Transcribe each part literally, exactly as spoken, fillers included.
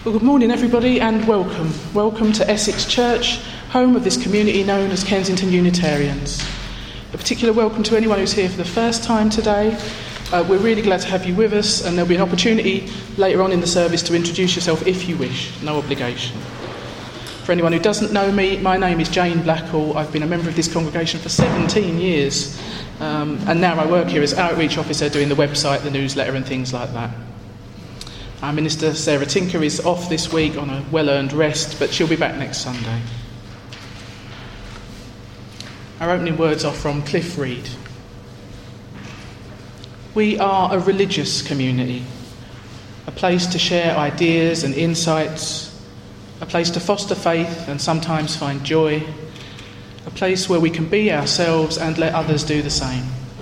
Well, good morning everybody and welcome. Welcome to Essex Church, home of this community known as Kensington Unitarians. A particular welcome to anyone who's here for the first time today. Uh, we're really glad to have you with us, and there'll be an opportunity later on in the service to introduce yourself if you wish, no obligation. For anyone who doesn't know me, my name is Jane Blackall. I've been a member of this congregation for seventeen years, um, and now I work here as outreach officer doing the website, the newsletter and things like that. Our minister, Sarah Tinker, is off this week on a well-earned rest, but she'll be back next Sunday. Our opening words are from Cliff Reed. We are a religious community, a place to share ideas and insights, a place to foster faith and sometimes find joy, a place where we can be ourselves and let others do the same.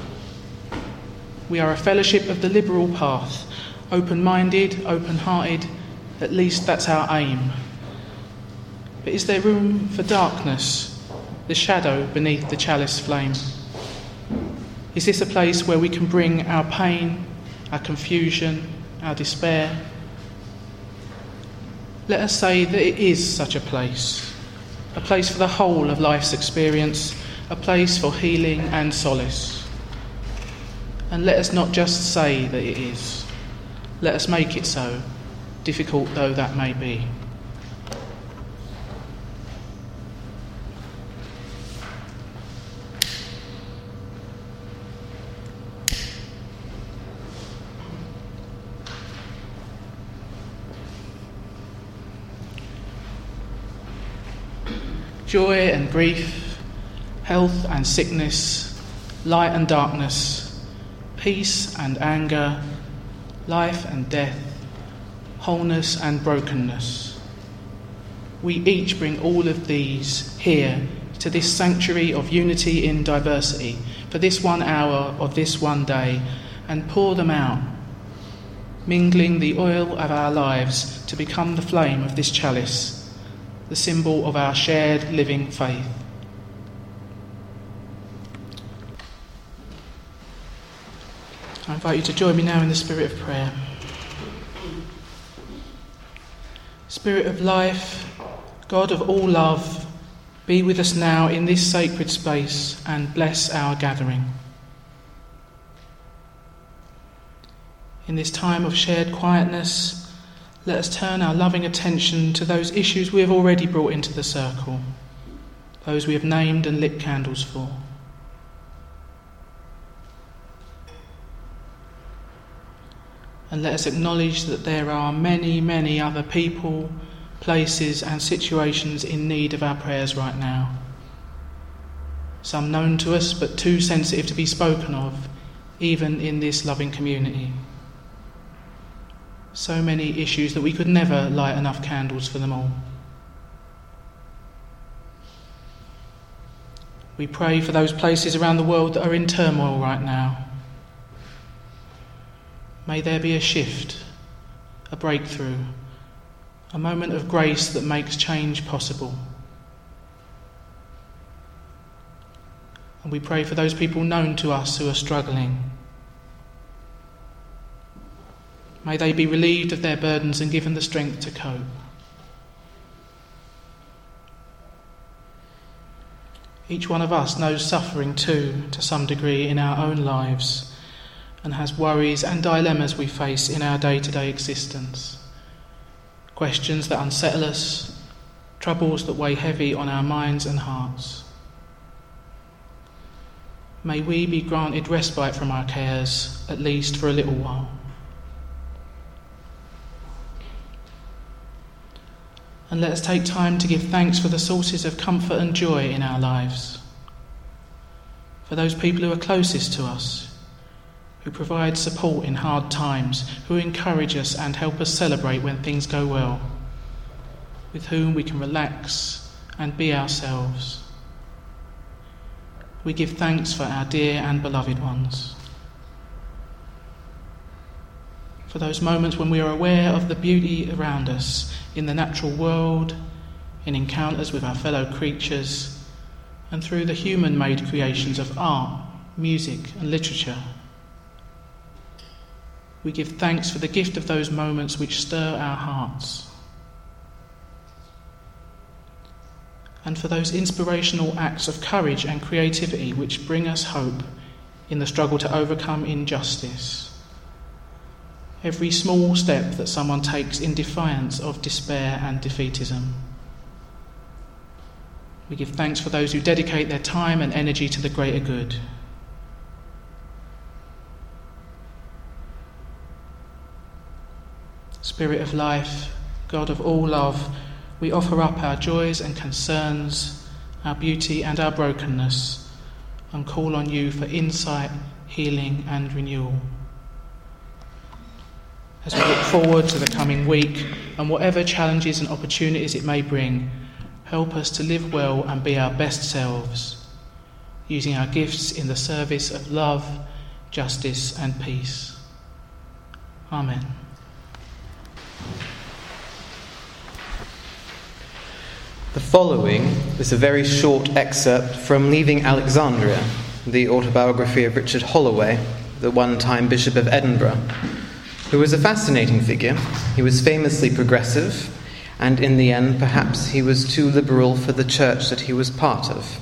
We are a fellowship of the liberal path, open-minded, open-hearted, at least that's our aim. But is there room for darkness, the shadow beneath the chalice flame? Is this a place where we can bring our pain, our confusion, our despair? Let us say that it is such a place, a place for the whole of life's experience, a place for healing and solace. And let us not just say that it is. Let us make it so, difficult though that may be. Joy and grief, health and sickness, light and darkness, peace and anger, life and death, wholeness and brokenness. We each bring all of these here to this sanctuary of unity in diversity for this one hour of this one day, and pour them out, mingling the oil of our lives to become the flame of this chalice, the symbol of our shared living faith. I invite you to join me now in the spirit of prayer. Spirit of life, God of all love, be with us now in this sacred space and bless our gathering. In this time of shared quietness, let us turn our loving attention to those issues we have already brought into the circle, those we have named and lit candles for. And let us acknowledge that there are many, many other people, places and situations in need of our prayers right now. Some known to us but too sensitive to be spoken of, even in this loving community. So many issues that we could never light enough candles for them all. We pray for those places around the world that are in turmoil right now. May there be a shift, a breakthrough, a moment of grace that makes change possible. And we pray for those people known to us who are struggling. May they be relieved of their burdens and given the strength to cope. Each one of us knows suffering too, to some degree, in our own lives, and has worries and dilemmas we face in our day-to-day existence. Questions that unsettle us, troubles that weigh heavy on our minds and hearts. May we be granted respite from our cares, at least for a little while. And let us take time to give thanks for the sources of comfort and joy in our lives. For those people who are closest to us, who provide support in hard times, who encourage us and help us celebrate when things go well, with whom we can relax and be ourselves. We give thanks for our dear and beloved ones. For those moments when we are aware of the beauty around us, in the natural world, in encounters with our fellow creatures, and through the human-made creations of art, music and literature. We give thanks for the gift of those moments which stir our hearts. and for those inspirational acts of courage and creativity which bring us hope in the struggle to overcome injustice. Every small step that someone takes in defiance of despair and defeatism. We give thanks for those who dedicate their time and energy to the greater good. Spirit of life, God of all love, we offer up our joys and concerns, our beauty and our brokenness, and call on you for insight, healing and renewal. As we look forward to the coming week and whatever challenges and opportunities it may bring, help us to live well and be our best selves, using our gifts in the service of love, justice and peace. Amen. The following is a very short excerpt from Leaving Alexandria, the autobiography of Richard Holloway, the one-time Bishop of Edinburgh, who was a fascinating figure. He was famously progressive, and in the end, perhaps he was too liberal for the church that he was part of.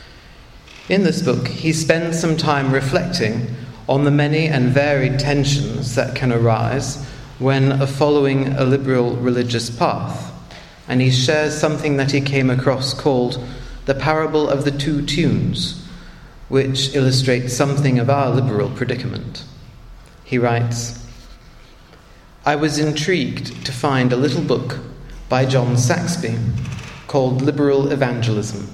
In this book, he spends some time reflecting on the many and varied tensions that can arise when following a liberal religious path. And he shares something that he came across called the parable of the two tunes, which illustrates something of our liberal predicament. He writes, "I was intrigued to find a little book by John Saxby called Liberal Evangelism.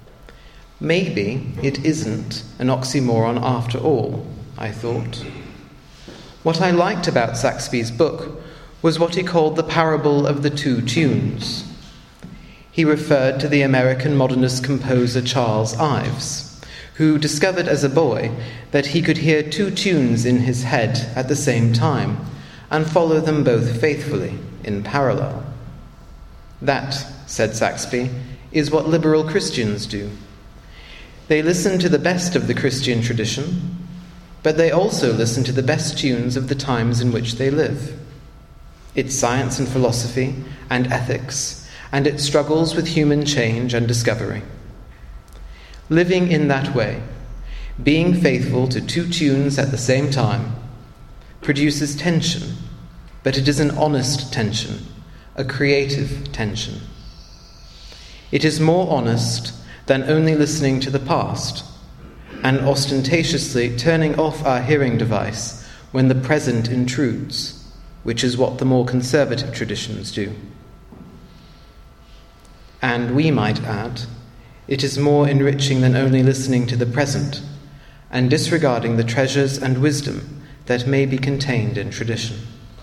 Maybe it isn't an oxymoron after all, I thought. What I liked about Saxby's book was what he called the parable of the two tunes. He referred to the American modernist composer Charles Ives, who discovered as a boy that he could hear two tunes in his head at the same time and follow them both faithfully in parallel. That, said Saxby, is what liberal Christians do. They listen to the best of the Christian tradition, but they also listen to the best tunes of the times in which they live. Its science and philosophy and ethics, and its struggles with human change and discovery. Living in that way, being faithful to two tunes at the same time, produces tension, but it is an honest tension, a creative tension. It is more honest than only listening to the past and ostentatiously turning off our hearing device when the present intrudes, which is what the more conservative traditions do. And we might add, it is more enriching than only listening to the present and disregarding the treasures and wisdom that may be contained in tradition.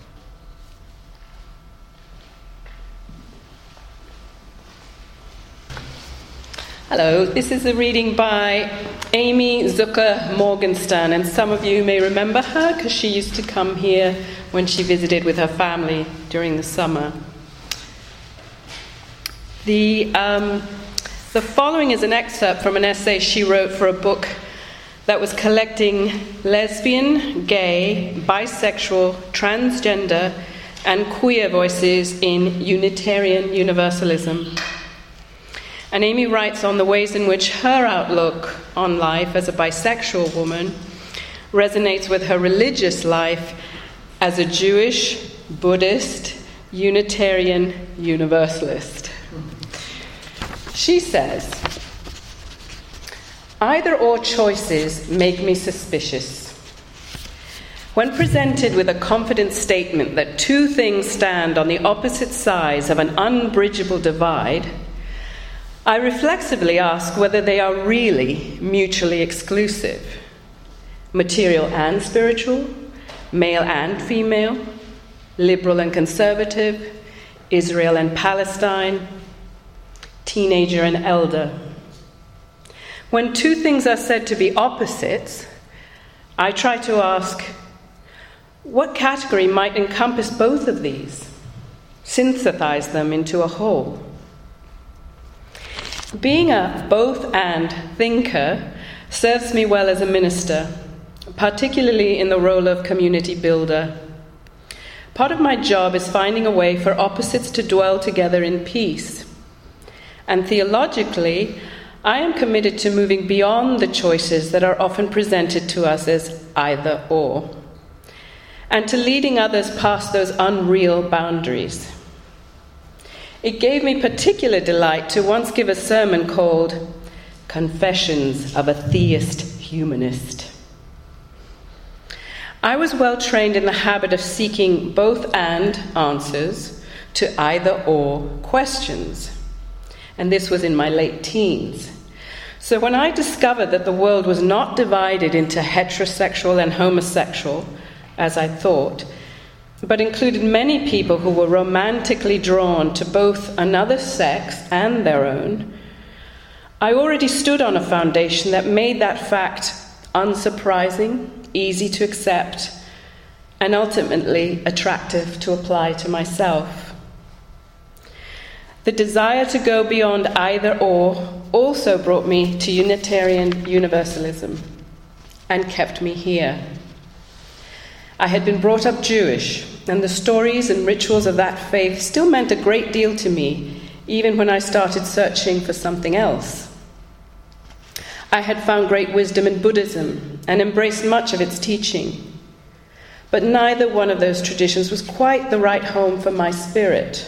Hello, this is a reading by Amy Zucker Morgenstern, and some of you may remember her because she used to come here when she visited with her family during the summer. The, um, the following is an excerpt from an essay she wrote for a book that was collecting lesbian, gay, bisexual, transgender, and queer voices in Unitarian Universalism. And Amy writes on the ways in which her outlook on life as a bisexual woman resonates with her religious life as a Jewish, Buddhist, Unitarian Universalist. She says, "Either or choices make me suspicious. When presented with a confident statement that two things stand on the opposite sides of an unbridgeable divide, I reflexively ask whether they are really mutually exclusive. Material and spiritual, male and female, liberal and conservative, Israel and Palestine, teenager and elder. When two things are said to be opposites, I try to ask, what category might encompass both of these, synthesize them into a whole? Being a both-and thinker serves me well as a minister, particularly in the role of community builder. Part of my job is finding a way for opposites to dwell together in peace, And theologically, I am committed to moving beyond the choices that are often presented to us as either or, and to leading others past those unreal boundaries. It gave me particular delight to once give a sermon called Confessions of a Theist Humanist. I was well trained in the habit of seeking both and answers to either or questions, and this was in my late teens. So when I discovered that the world was not divided into heterosexual and homosexual, as I thought, but included many people who were romantically drawn to both another sex and their own, I already stood on a foundation that made that fact unsurprising, easy to accept, and ultimately attractive to apply to myself. The desire to go beyond either or also brought me to Unitarian Universalism and kept me here. I had been brought up Jewish, and the stories and rituals of that faith still meant a great deal to me, even when I started searching for something else. I had found great wisdom in Buddhism and embraced much of its teaching, but neither one of those traditions was quite the right home for my spirit.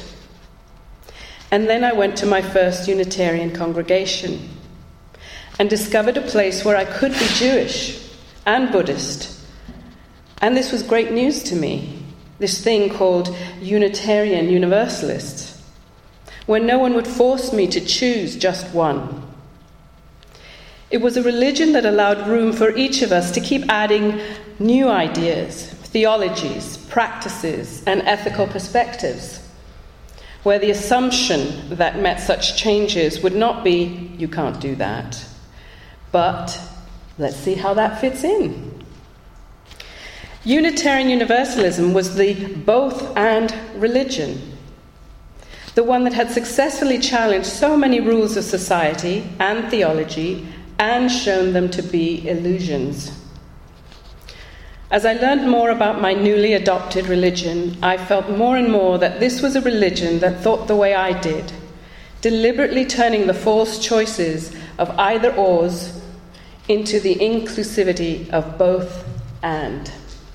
And then I went to my first Unitarian congregation and discovered a place where I could be Jewish and Buddhist. And this was great news to me, this thing called Unitarian Universalist, where no one would force me to choose just one. It was a religion that allowed room for each of us to keep adding new ideas, theologies, practices, and ethical perspectives, where the assumption that met such changes would not be, you can't do that, but let's see how that fits in. Unitarian Universalism was the both-and religion, the one that had successfully challenged so many rules of society and theology and shown them to be illusions. As I learned more about my newly adopted religion, I felt more and more that this was a religion that thought the way I did, deliberately turning the false choices of either-ors into the inclusivity of both and.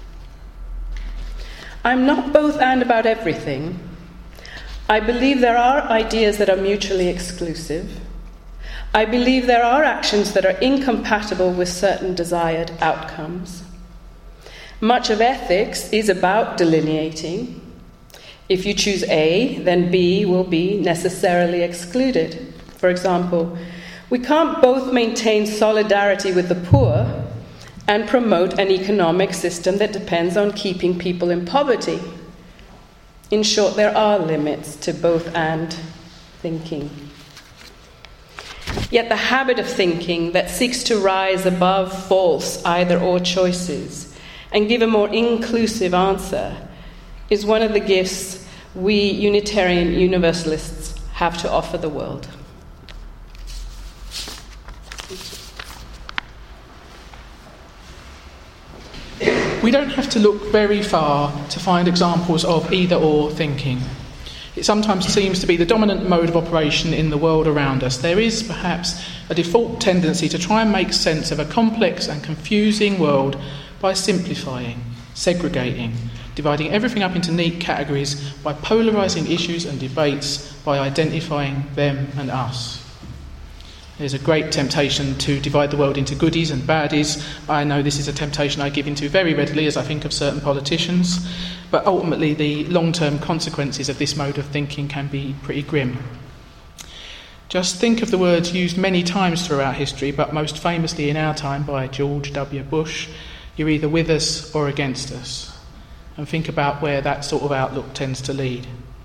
I'm not both and about everything. I believe there are ideas that are mutually exclusive. I believe there are actions that are incompatible with certain desired outcomes. Much of ethics is about delineating. If you choose A, then B will be necessarily excluded. For example, we can't both maintain solidarity with the poor and promote an economic system that depends on keeping people in poverty. In short, there are limits to both and thinking. Yet the habit of thinking that seeks to rise above false either-or choices and give a more inclusive answer is one of the gifts we Unitarian Universalists have to offer the world. We don't have to look very far to find examples of either-or thinking. It sometimes seems to be the dominant mode of operation in the world around us. There is perhaps a default tendency to try and make sense of a complex and confusing world by simplifying, segregating, dividing everything up into neat categories, by polarising issues and debates, by identifying them and us. There's a great temptation to divide the world into goodies and baddies. I know this is a temptation I give into very readily as I think of certain politicians, but ultimately the long-term consequences of this mode of thinking can be pretty grim. Just think of the words used many times throughout history, but most famously in our time by George W. Bush: you're either with us or against us. And think about where that sort of outlook tends to lead.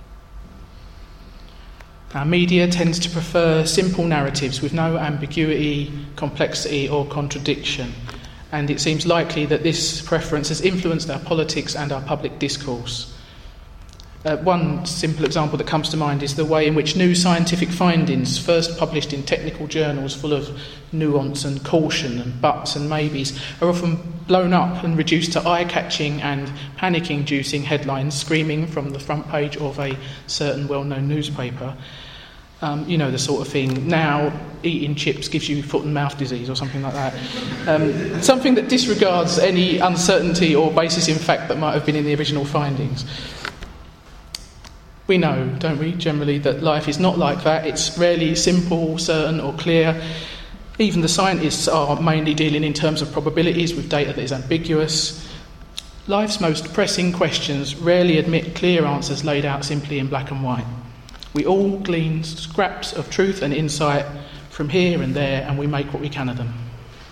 Our media tends to prefer simple narratives with no ambiguity, complexity or contradiction, and it seems likely that this preference has influenced our politics and our public discourse. Uh, one simple example that comes to mind is the way in which new scientific findings, first published in technical journals full of nuance and caution and buts and maybes, are often blown up and reduced to eye-catching and panic-inducing headlines screaming from the front page of a certain well-known newspaper. Um, you know, the sort of thing, now eating chips gives you foot and mouth disease or something like that. Um, something that disregards any uncertainty or basis in fact that might have been in the original findings. We know, don't we, generally, that life is not like that. It's rarely simple, certain or clear. Even the scientists are mainly dealing in terms of probabilities with data that is ambiguous. Life's most pressing questions rarely admit clear answers laid out simply in black and white. We all glean scraps of truth and insight from here and there, and we make what we can of them.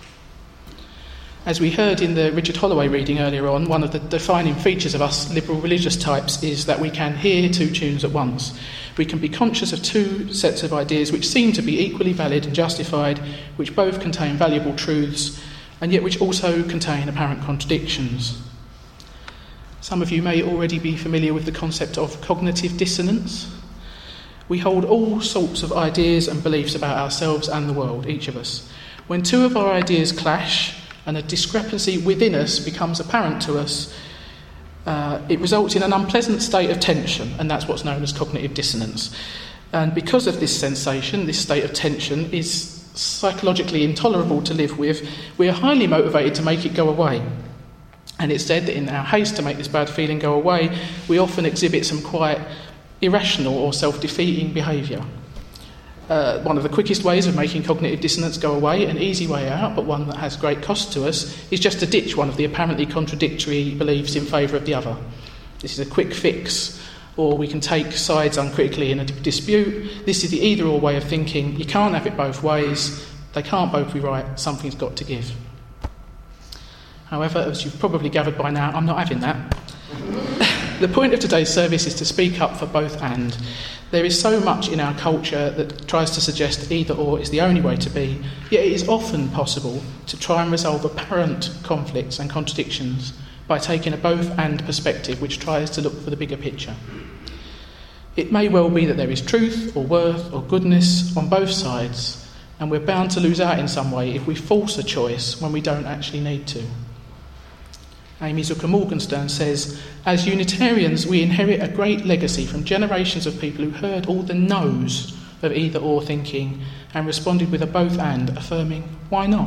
As we heard in the Richard Holloway reading earlier on, one of the defining features of us liberal religious types is that we can hear two tunes at once. We can be conscious of two sets of ideas which seem to be equally valid and justified, which both contain valuable truths, and yet which also contain apparent contradictions. Some of you may already be familiar with the concept of cognitive dissonance. We hold all sorts of ideas and beliefs about ourselves and the world, each of us. When two of our ideas clash and a discrepancy within us becomes apparent to us, uh, it results in an unpleasant state of tension, and that's what's known as cognitive dissonance. And because of this sensation, this state of tension is psychologically intolerable to live with, we are highly motivated to make it go away. And it's said that in our haste to make this bad feeling go away, we often exhibit some quite irrational or self-defeating behaviour. Uh, one of the quickest ways of making cognitive dissonance go away, an easy way out, but one that has great cost to us, is just to ditch one of the apparently contradictory beliefs in favour of the other. This is a quick fix, or we can take sides uncritically in a dispute. This is the either-or way of thinking. You can't have it both ways. They can't both be right. Something's got to give. However, as you've probably gathered by now, I'm not having that. The point of today's service is to speak up for both and. There is so much in our culture that tries to suggest either or is the only way to be, yet it is often possible to try and resolve apparent conflicts and contradictions by taking a both and perspective which tries to look for the bigger picture. It may well be that there is truth or worth or goodness on both sides, and we're bound to lose out in some way if we force a choice when we don't actually need to. Amy Zucker Morgenstern says, as Unitarians, we inherit a great legacy from generations of people who heard all the no's of either-or thinking and responded with a both-and, affirming, why not?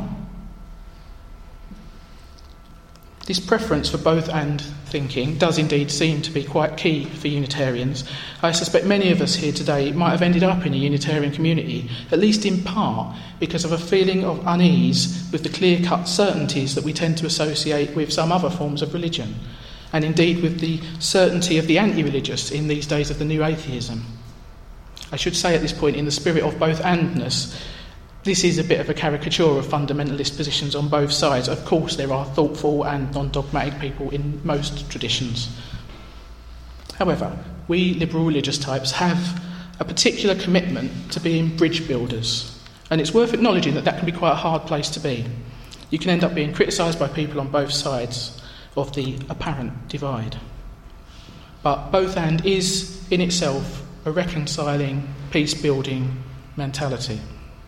This preference for both-and thinking does indeed seem to be quite key for Unitarians. I suspect many of us here today might have ended up in a Unitarian community, at least in part, because of a feeling of unease with the clear-cut certainties that we tend to associate with some other forms of religion, and indeed with the certainty of the anti-religious in these days of the new atheism. I should say at this point, in the spirit of both-andness, this is a bit of a caricature of fundamentalist positions on both sides. Of course, there are thoughtful and non-dogmatic people in most traditions. However, we liberal religious types have a particular commitment to being bridge builders, and it's worth acknowledging that that can be quite a hard place to be. You can end up being criticised by people on both sides of the apparent divide. But both and is, in itself, a reconciling, peace-building mentality.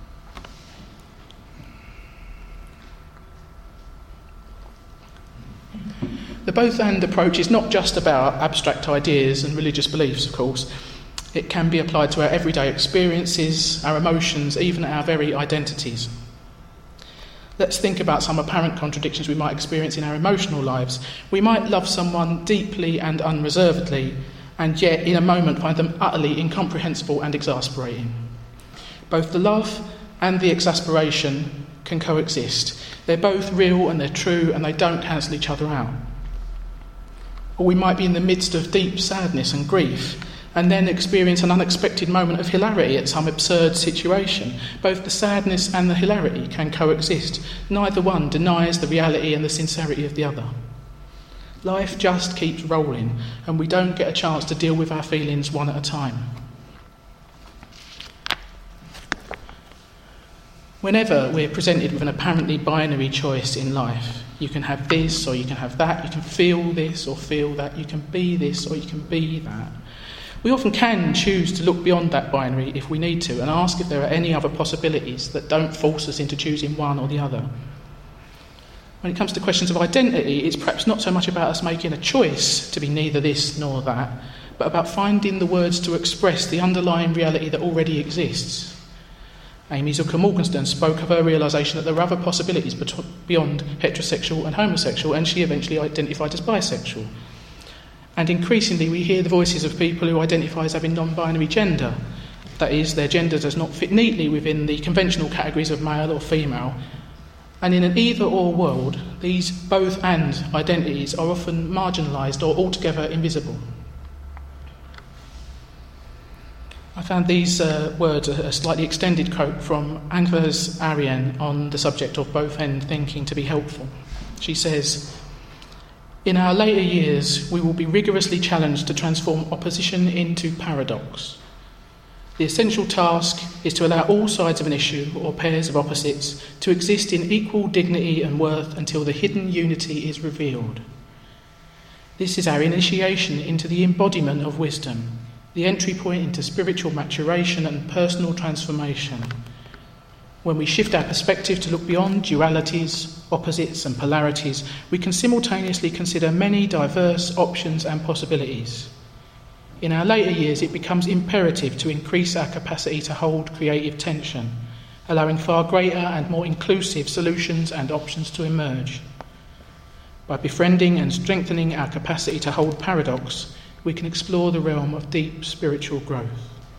The both-and approach is not just about abstract ideas and religious beliefs, of course. It can be applied to our everyday experiences, our emotions, even our very identities. Let's think about some apparent contradictions we might experience in our emotional lives. We might love someone deeply and unreservedly, and yet in a moment find them utterly incomprehensible and exasperating. Both the love and the exasperation can coexist. They're both real and they're true, and they don't cancel each other out. Or we might be in the midst of deep sadness and grief, and then experience an unexpected moment of hilarity at some absurd situation. Both the sadness and the hilarity can coexist. Neither one denies the reality and the sincerity of the other. Life just keeps rolling, and we don't get a chance to deal with our feelings one at a time. Whenever we're presented with an apparently binary choice in life, you can have this or you can have that, you can feel this or feel that, you can be this or you can be that. We often can choose to look beyond that binary if we need to and ask if there are any other possibilities that don't force us into choosing one or the other. When it comes to questions of identity, it's perhaps not so much about us making a choice to be neither this nor that, but about finding the words to express the underlying reality that already exists. Amy Zucker Morgenstern spoke of her realisation that there are other possibilities beyond heterosexual and homosexual, and she eventually identified as bisexual. And increasingly we hear the voices of people who identify as having non-binary gender. That is, their gender does not fit neatly within the conventional categories of male or female. And in an either-or world, these both-and identities are often marginalised or altogether invisible. I found these uh, words, a, a slightly extended quote from Agnes Arien on the subject of both-and thinking, to be helpful. She says, "In our later years, we will be rigorously challenged to transform opposition into paradox. The essential task is to allow all sides of an issue, or pairs of opposites, to exist in equal dignity and worth until the hidden unity is revealed. This is our initiation into the embodiment of wisdom, the entry point into spiritual maturation and personal transformation. When we shift our perspective to look beyond dualities, opposites and polarities, we can simultaneously consider many diverse options and possibilities. In our later years, it becomes imperative to increase our capacity to hold creative tension, allowing far greater and more inclusive solutions and options to emerge. By befriending and strengthening our capacity to hold paradox, we can explore the realm of deep spiritual growth."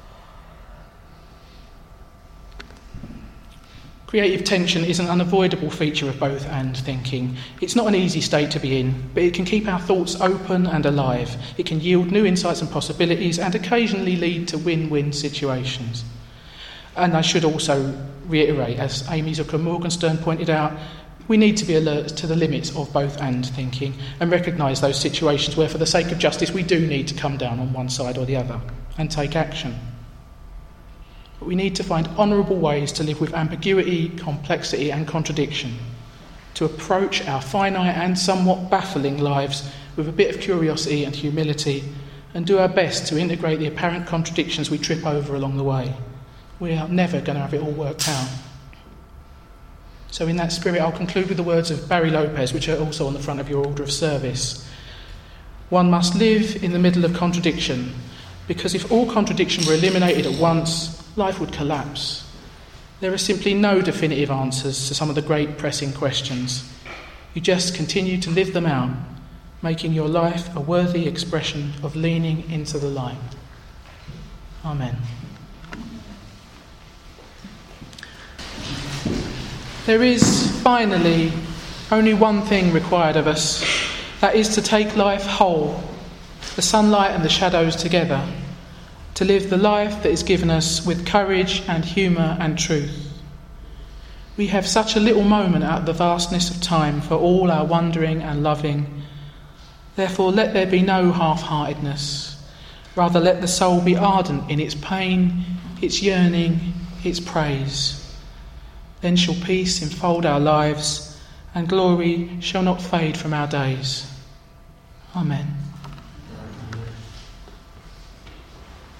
Creative tension is an unavoidable feature of both-and thinking. It's not an easy state to be in, but it can keep our thoughts open and alive. It can yield new insights and possibilities and occasionally lead to win-win situations. And I should also reiterate, as Amy Zucker Morgenstern pointed out, we need to be alert to the limits of both-and thinking and recognise those situations where, for the sake of justice, we do need to come down on one side or the other and take action. But we need to find honourable ways to live with ambiguity, complexity and contradiction, to approach our finite and somewhat baffling lives with a bit of curiosity and humility, and do our best to integrate the apparent contradictions we trip over along the way. We are never going to have it all worked out. So in that spirit, I'll conclude with the words of Barry Lopez, which are also on the front of your order of service. "One must live in the middle of contradiction, because if all contradiction were eliminated at once, life would collapse. There are simply no definitive answers to some of the great pressing questions. You just continue to live them out, making your life a worthy expression of leaning into the light." Amen. There is, finally, only one thing required of us, that is to take life whole, the sunlight and the shadows together, to live the life that is given us with courage and humour and truth. We have such a little moment out of the vastness of time for all our wondering and loving. Therefore, let there be no half-heartedness. Rather, let the soul be ardent in its pain, its yearning, its praise. Then shall peace enfold our lives, and glory shall not fade from our days. Amen.